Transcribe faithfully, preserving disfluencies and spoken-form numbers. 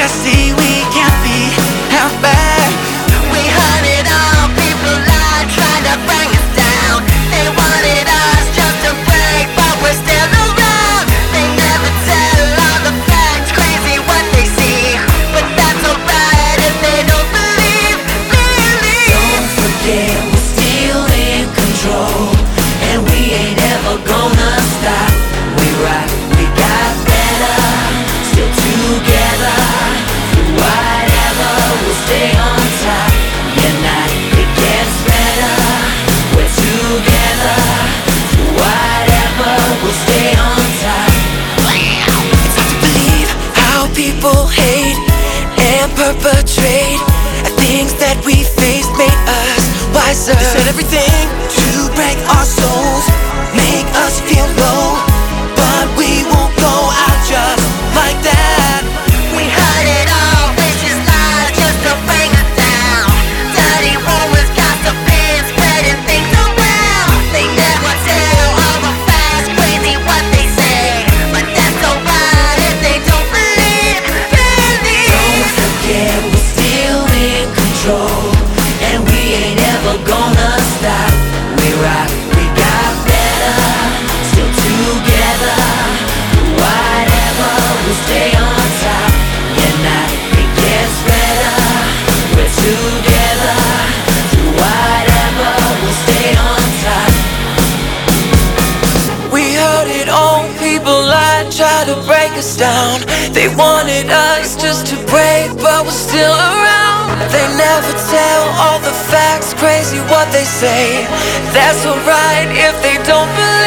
I see we can't be held back. We heard it all, people lied, trying to bring us down. They wanted us just to break, but we're still around. They never tell all the facts, crazy what they see, but that's alright if they don't believe, believe. Don't forget we're still in control, and we ain't ever gonna stop. We rock, we got better, still together. Through whatever, we'll stay on top. Unite, it gets better. We're together. Through whatever, we'll stay on top. It's hard to believe how people hate and perpetrate things that we faced made us wiser. They said everything to break our souls, make us feel low, but we won't go out just like that. We heard it all, vicious lies just to bring us down. Dirty rumors, gossiping, spreading things around. They never tell all the facts, crazy what they say, but that's alright if they don't believe, believe. Don't forget we're still in control, and we ain't ever gonna stop. We rock, we got better, still together. Through whatever, we'll stay on top. Unite, it gets better. We're together. Through whatever, we'll stay on top. We heard it all, people lied, tried to break us down. They wanted us just to break, but we're still around. They never tell all the facts, crazy what they say. That's alright if they don't believe.